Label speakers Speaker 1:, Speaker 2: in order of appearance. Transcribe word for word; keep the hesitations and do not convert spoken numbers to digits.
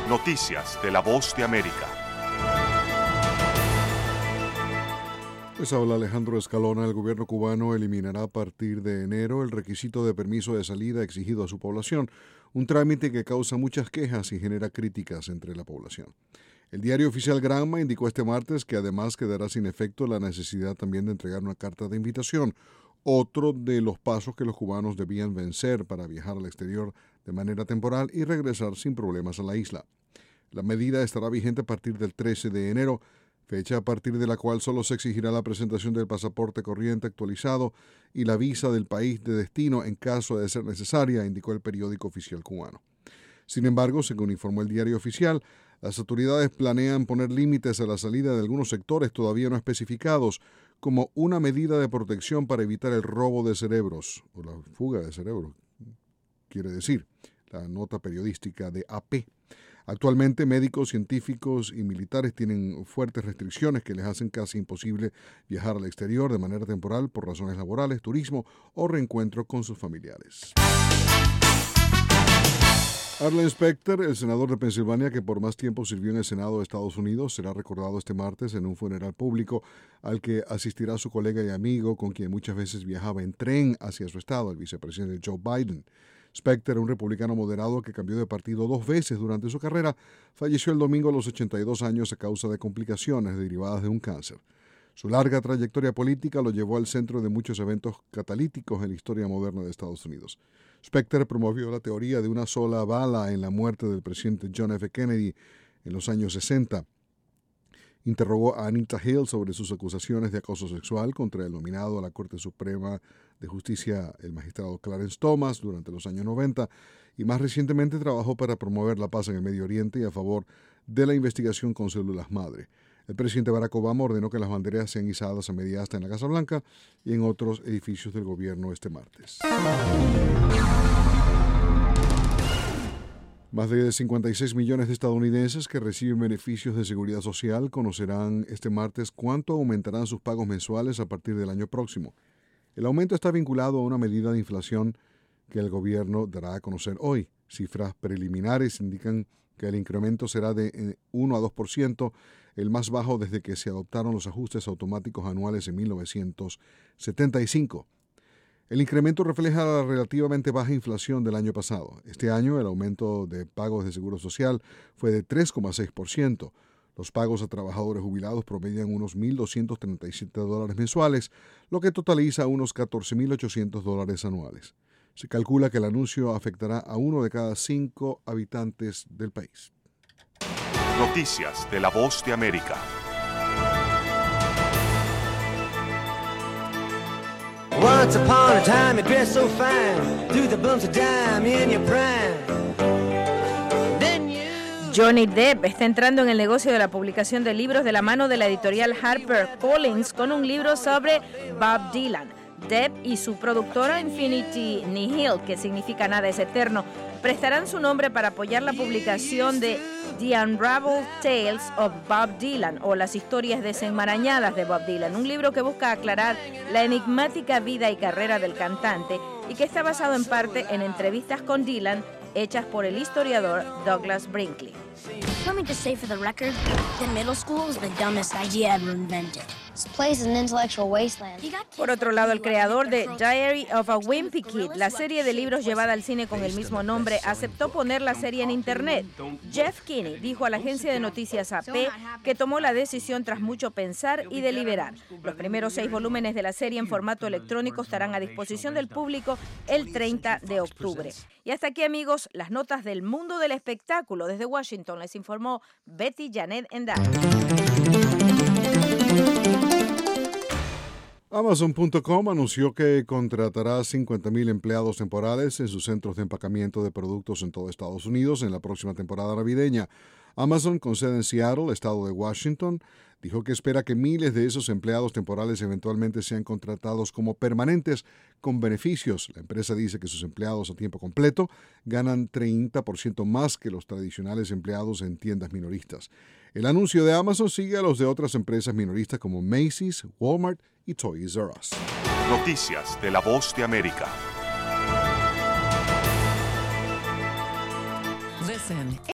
Speaker 1: Noticias de la Voz de América.
Speaker 2: Pues habla Alejandro Escalona. El gobierno cubano eliminará a partir de enero el requisito de permiso de salida exigido a su población, un trámite que causa muchas quejas y genera críticas entre la población. El diario oficial Granma indicó este martes que además quedará sin efecto la necesidad también de entregar una carta de invitación, otro de los pasos que los cubanos debían vencer para viajar al exterior de manera temporal y regresar sin problemas a la isla. La medida estará vigente a partir del trece de enero, fecha a partir de la cual solo se exigirá la presentación del pasaporte corriente actualizado y la visa del país de destino en caso de ser necesaria, indicó el periódico oficial cubano. Sin embargo, según informó el diario oficial, las autoridades planean poner límites a la salida de algunos sectores todavía no especificados como una medida de protección para evitar el robo de cerebros, o la fuga de cerebros, quiere decir la nota periodística de A P. Actualmente, médicos, científicos y militares tienen fuertes restricciones que les hacen casi imposible viajar al exterior de manera temporal por razones laborales, turismo o reencuentro con sus familiares. Arlen Specter, el senador de Pensilvania que por más tiempo sirvió en el Senado de Estados Unidos, será recordado este martes en un funeral público al que asistirá su colega y amigo con quien muchas veces viajaba en tren hacia su estado, el vicepresidente Joe Biden. Specter, un republicano moderado que cambió de partido dos veces durante su carrera, falleció el domingo a los ochenta y dos años a causa de complicaciones derivadas de un cáncer. Su larga trayectoria política lo llevó al centro de muchos eventos catalíticos en la historia moderna de Estados Unidos. Specter promovió la teoría de una sola bala en la muerte del presidente John F. Kennedy en los años sesenta. Interrogó a Anita Hill sobre sus acusaciones de acoso sexual contra el nominado a la Corte Suprema de Justicia, el magistrado Clarence Thomas, durante los años noventa, y más recientemente trabajó para promover la paz en el Medio Oriente y a favor de la investigación con células madre. El presidente Barack Obama ordenó que las banderas sean izadas a media asta en la Casa Blanca y en otros edificios del gobierno este martes. Más de cincuenta y seis millones de estadounidenses que reciben beneficios de seguridad social conocerán este martes cuánto aumentarán sus pagos mensuales a partir del año próximo. El aumento está vinculado a una medida de inflación que el gobierno dará a conocer hoy. Cifras preliminares indican que el incremento será de uno a dos por ciento, el más bajo desde que se adoptaron los ajustes automáticos anuales en mil novecientos setenta y cinco. El incremento refleja la relativamente baja inflación del año pasado. Este año el aumento de pagos de seguro social fue de tres coma seis por ciento. Los pagos a trabajadores jubilados promedian unos mil doscientos treinta y siete dólares mensuales, lo que totaliza unos catorce mil ochocientos dólares anuales. Se calcula que el anuncio afectará a uno de cada cinco habitantes del país.
Speaker 1: Noticias de la Voz de América.
Speaker 3: Once upon a time you dressed so fine, threw the bumps of dime in your prime. Then you...
Speaker 4: Johnny Depp está entrando en el negocio de la publicación de libros de la mano de la editorial HarperCollins con un libro sobre Bob Dylan. Depp y su productora Infinity Nihil, que significa nada es eterno, prestarán su nombre para apoyar la publicación de The Unraveled Tales of Bob Dylan, o las historias desenmarañadas de Bob Dylan, un libro que busca aclarar la enigmática vida y carrera del cantante y que está basado en parte en entrevistas con Dylan hechas por el historiador Douglas Brinkley.
Speaker 5: Let me just say for the record that middle school is the dumbest idea ever invented. This place is an intellectual wasteland.
Speaker 4: Por otro lado, el creador de Diary of a Wimpy Kid, la serie de libros llevada al cine con el mismo nombre, aceptó poner la serie en internet. Jeff Kinney dijo a la agencia de noticias A P que tomó la decisión tras mucho pensar y deliberar. Los primeros seis volúmenes de la serie en formato electrónico estarán a disposición del público el treinta de octubre. Y hasta aquí, amigos, las notas del mundo del espectáculo. Desde Washington les informó Betty Janet Endar.
Speaker 2: Amazon punto com anunció que contratará cincuenta mil empleados temporales en sus centros de empacamiento de productos en todo Estados Unidos en la próxima temporada navideña. Amazon, con sede en Seattle, estado de Washington, dijo que espera que miles de esos empleados temporales eventualmente sean contratados como permanentes con beneficios. La empresa dice que sus empleados a tiempo completo ganan treinta por ciento más que los tradicionales empleados en tiendas minoristas. El anuncio de Amazon sigue a los de otras empresas minoristas como Macy's, Walmart y Toys R Us.
Speaker 1: Noticias de la Voz de América.
Speaker 6: Listen